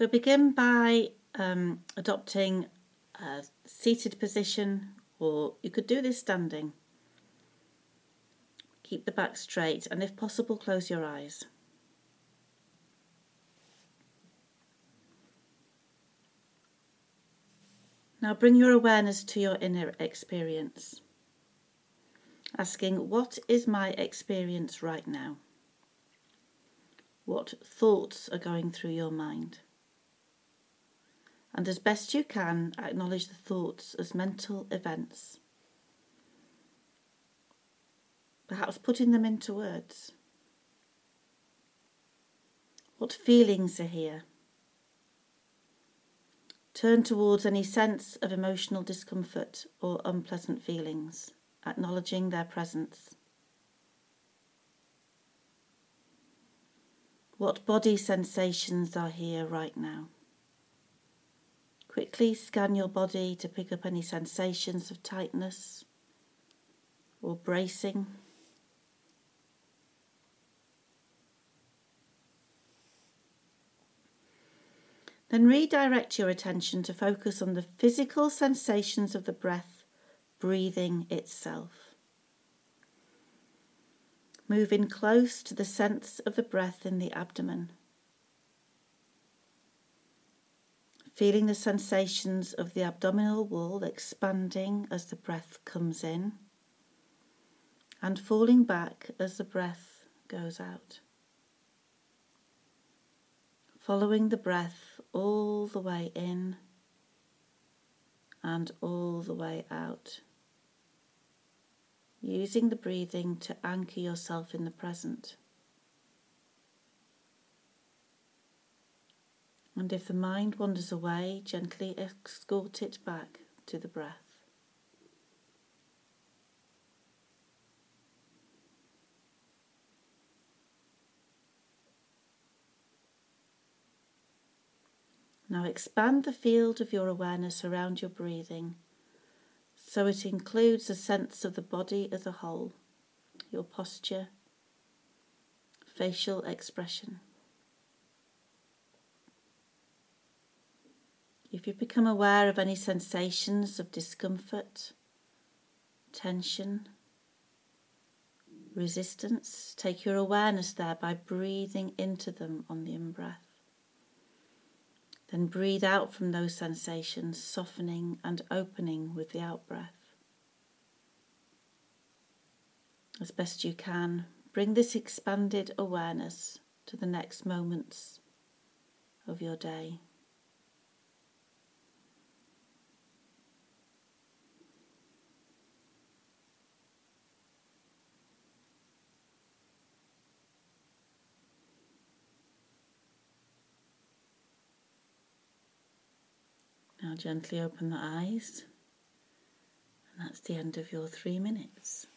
So begin by adopting a seated position, or you could do this standing. Keep the back straight and if possible close your eyes. Now bring your awareness to your inner experience, asking, what is my experience right now? What thoughts are going through your mind? And as best you can, acknowledge the thoughts as mental events. Perhaps putting them into words. What feelings are here? Turn towards any sense of emotional discomfort or unpleasant feelings, acknowledging their presence. What body sensations are here right now? Quickly scan your body to pick up any sensations of tightness or bracing. Then redirect your attention to focus on the physical sensations of the breath, breathing itself. Move in close to the sense of the breath in the abdomen. Feeling the sensations of the abdominal wall expanding as the breath comes in and falling back as the breath goes out. Following the breath all the way in and all the way out. Using the breathing to anchor yourself in the present. And if the mind wanders away, gently escort it back to the breath. Now expand the field of your awareness around your breathing so it includes a sense of the body as a whole, your posture, facial expression. If you become aware of any sensations of discomfort, tension, resistance, take your awareness there by breathing into them on the in-breath. Then breathe out from those sensations, softening and opening with the out-breath. As best you can, bring this expanded awareness to the next moments of your day. Now gently open the eyes, and that's the end of your 3 minutes.